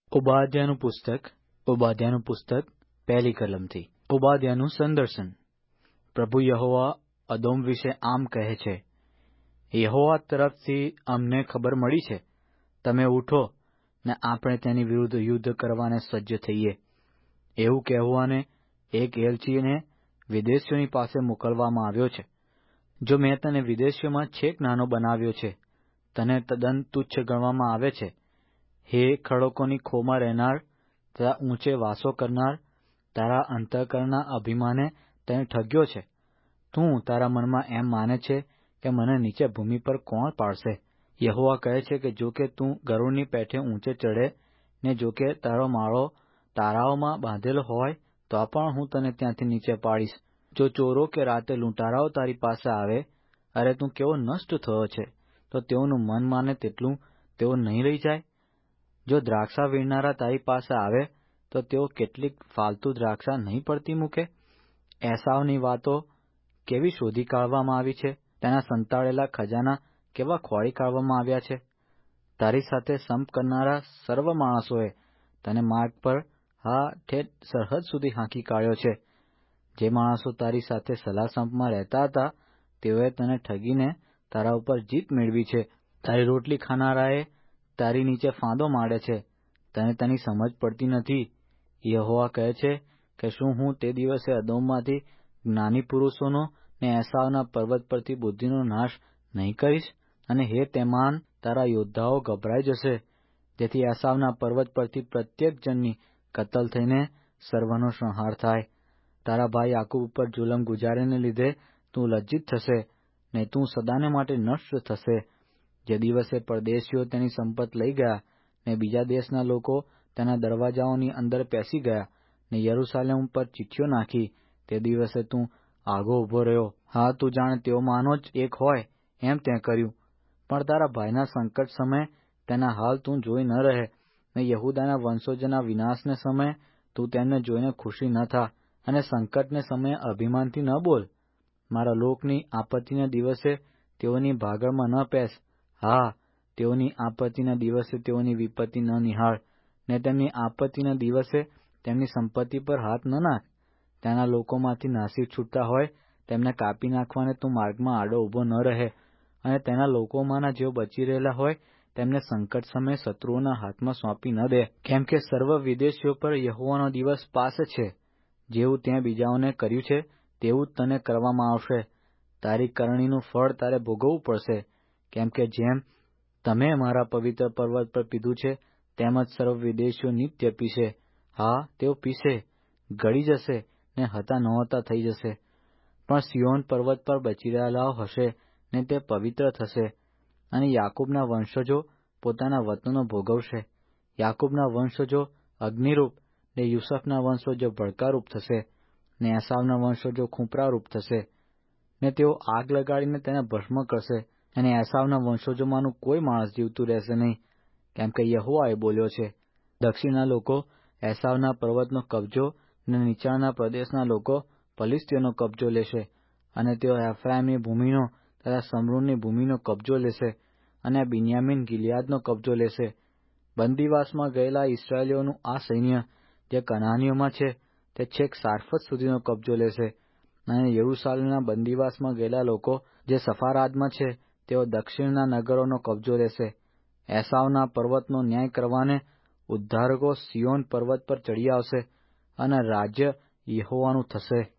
ઓબાદ્યાનું પુસ્તક પહેલી કલમથી. ઓબાદ્યાનું સંદર્શન. પ્રભુ યહોવા અદોમ વિશે આમ કહે છે, યહોવા તરફથી અમને ખબર મળી છે, તમે ઉઠો ને આપણે તેની વિરુદ્ધ યુદ્ધ કરવાને સજ્જ થઈએ. એવું કહેવાને એક એલચીને વિદેશીઓની પાસે મોકલવામાં આવ્યો છે. જો મેં તને વિદેશીઓમાં છેક નાનો બનાવ્યો છે, તને તદ્દન તુચ્છ ગણવામાં આવે છે. હે ખડકોની ખોમાં રહેનાર, તથા ઊંચે વાસો કરનાર, તારા અંતઃકરણના અભિમાને તને ઠગ્યો છે. તું તારા મનમાં એમ માને છે કે મને નીચે ભૂમિ પર કોણ પાડશે? યહોવા કહે છે કે જો કે તું ગરુડની પેઠે ઊંચે ચડે, ને જો કે તારો માળો તારાઓમાં બાંધેલો હોય, તો પણ હું તને ત્યાંથી નીચે પાડીશ. જો ચોરો કે રાતે લૂંટારાઓ તારી પાસે આવે, અરે તું કેવો નષ્ટ થયો છે, તો તેઓનું મન માને તેટલું તેઓ નહીં લઈ જાય? જો દ્રાક્ષા વીણનારા તારી પાસે આવે, તો તેઓ કેટલીક ફાલતુ દ્રાક્ષા નહીં પડતી મૂકે? એસાવની વાતો કેવી શોધી કાઢવામાં આવી છે, તેના સંતાડેલા ખજાના કેવા ખોળી કાઢવામાં આવ્યા છે. તારી સાથે સંપ કરનારા સર્વ માણસોએ તને માર્ગ પર ઠેઠ સરહદ સુધી હાંકી કાઢ્યો છે. જે માણસો તારી સાથે સલાહ સંપમાં રહેતા હતા, તેઓએ તને ઠગીને તારા ઉપર જીત મેળવી છે. તારી રોટલી ખાનારાએ તારી નીચે ફાંદો માડે છે, તને તેની સમજ પડતી નથી. યહોવા કહે છે કે શું હું તે દિવસે અદોમમાંથી જ્ઞાની પુરુષોનો ને એસાવના પર્વત પરથી બુદ્ધિનો નાશ નહીં કરીશ? અને હે તેમાન, તારા યોદ્ધાઓ ગભરાઈ જશે, જેથી એસાવના પર્વત પરથી પ્રત્યેક જણની કતલ થઈને સર્વનો સંહાર થાય. તારા ભાઈ યાકૂબ ઉપર જુલમ ગુજારીને લીધે તું લજ્જિત થશે, ને તું સદાને માટે નષ્ટ થશે. જે દિવસે પરદેશીઓ તેની સંપત લઈ ગયા, ને બીજા દેશના લોકો તેના દરવાજાઓની અંદર પેસી ગયા, ને યરૂશાલેમ ઉપર ચિઠ્ઠીઓ નાખી, તે દિવસે તું આગો ઊભો રહ્યો. હા, તું જાણે તેઓમાંનો જ એક હોય એમ તે કર્યું. પણ તારા ભાઈના સંકટ સમયે તેના હાલ તું જોઈ ન રહે, ને યહૂદાના વંશજોના વિનાશને સમયે તું તેમને જોઈને ખુશી ન થા, અને સંકટને સમયે અભિમાનથી ન બોલ. મારા લોકની આપત્તિના દિવસે તેઓની ભાગળમાં ન પેસ. હા, તેઓની આપત્તિના દિવસે તેઓની વિપત્તિ ન નિહાળ, ને તેમની આપત્તિના દિવસે તેમની સંપત્તિ પર હાથ ન નાખ. તેના લોકોમાંથી નાસી છૂટતા હોય તેમને કાપી નાખવાને તું માર્ગમાં આડો ઊભો ન રહે, અને તેના લોકોમાંના જેઓ બચી રહેલા હોય તેમને સંકટ સમયે શત્રુઓના હાથમાં સોંપી ન દે. કેમ કે સર્વ વિદેશીઓ પર યહોવાનો દિવસ પાસે છે. જેવું ત્યાં બીજાઓને કર્યું છે, તેવું જ તને કરવામાં આવશે. તારી કરણીનું ફળ તારે ભોગવવું પડશે. કેમ કે જેમ તમે મારા પવિત્ર પર્વત પર પીધું છે, તેમ જ સર્વ વિદેશીઓ નિત્ય પીશે. હા, તેઓ પીશે, ગળી જશે, ને હતા નહોતા થઈ જશે. પણ સિયોન પર્વત પર બચી રહેલાઓ હશે, ને તે પવિત્ર થશે, અને યાકૂબના વંશજો પોતાના વતનો ભોગવશે. યાકૂબના વંશજો અગ્નિરૂપ, ને યુસુફના વંશજો ભડકારૂપ થશે, ને એસાવના વંશજો ખૂંપરારૂપ થશે, ને તેઓ આગ લગાડીને તેને ભસ્મ કરશે. અને એસાવના વંશજોમાંનું કોઈ માણસ જીવતું રહેશે નહીં, કેમ કે યહોવા બોલ્યો છે. દક્ષિણના લોકો એસાવના પર્વતનો કબજો, ને નીચાણના પ્રદેશના લોકો ફલિસ્તીઓનો કબજો લેશે, અને તેઓ એફ્રાઈમની ભૂમિનો તથા શમરૂનની ભૂમિનો કબજો લેશે, અને બિન્યામીન ગિલિયાદનો કબજો લેશે. બંદીવાસમાં ગયેલા ઇસ્રાયેલીઓનું આ સૈન્ય જે કનાનીઓમાં છે, તે છેક સારફત સુધીનો કબજો લેશે. અને યરૂશાલેમના બંદીવાસમાં ગયેલા લોકો જે સફારાદમાં છે, તેઓ દક્ષિણના નગરોનો કબજો લેશે. એસાવના પર્વતનો ન્યાય કરવાને ઉદ્ધારકો સિયોન પર્વત પર ચડી આવશે, અને રાજ્ય યહોવાનું થશે.